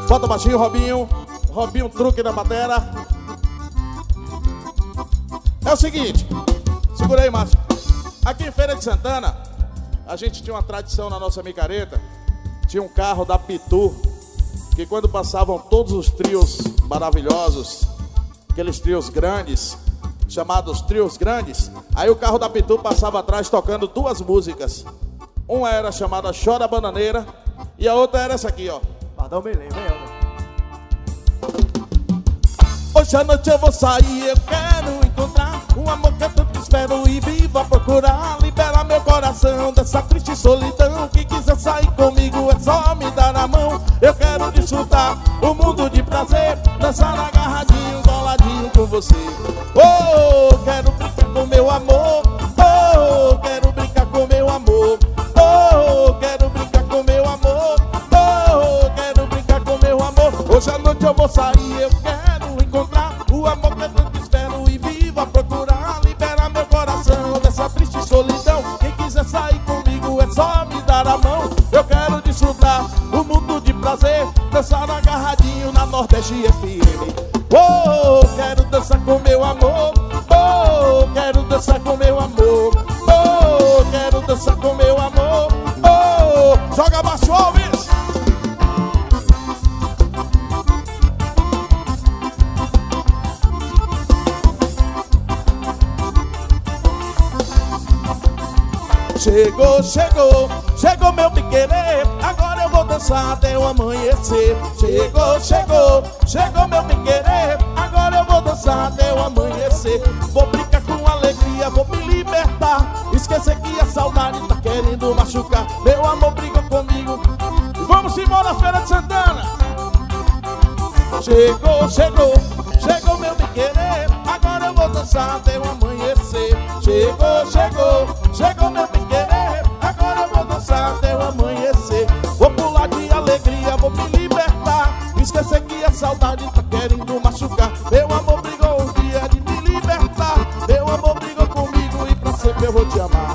Bota baixinho, Robinho. Robinho, truque da batera. É o seguinte, segura aí, Márcio. Aqui em Feira de Santana, a gente tinha uma tradição na nossa micareta. Tinha um carro da Pitu, que quando passavam todos os trios maravilhosos, aqueles trios grandes, chamados trios grandes, aí o carro da Pitu passava atrás tocando duas músicas. Uma era chamada Chora Bananeira e a outra era essa aqui, ó. Pardão, me lembro, Hoje à noite eu vou sair, eu quero encontrar um amor que eu tanto espero e vivo a procurar. Liberar meu coração dessa triste solidão. Quem quiser sair comigo é só me dar a mão. Eu quero desfrutar o mundo de prazer, dançar agarradinho, coladinho com você. Oh, quero brincar com meu amor. Oh, quero brincar com meu amor. Oh, quero brincar com meu amor. Oh, quero brincar com meu amor. Hoje à noite eu vou sair, eu quero encontrar o amor que eu tanto espero e vivo a procurar. Liberar meu coração dessa triste solidão. Quem quiser sair comigo é só me dar a mão. Eu quero desfrutar o mundo de prazer, dançar agarradinho na Nordeste FM. Oh, quero dançar com meu amor. Oh, quero dançar com meu amor. Oh, quero dançar com meu amor. Oh, joga baixo, Alves. Chegou, chegou, chegou meu bem-querer. Agora eu vou dançar até o amanhecer. Chegou, chegou, chegou meu bem-querer. Agora eu vou dançar até o amanhecer. Vou brincar com alegria, vou me libertar. Esquecer que a saudade tá querendo machucar. Meu amor brigou comigo. Vamos embora, Feira de Santana. Chegou, chegou, chegou meu bem-querer. Agora eu vou dançar até o amanhecer. Chegou, chegou, chegou meu bem-querer. Agora eu vou dançar até o amanhecer. Vou pular de alegria, vou me libertar. Esquecer que a saudade tá querendo machucar. Meu amor brigou um dia de me libertar. Meu amor brigou comigo e pra sempre eu vou te amar.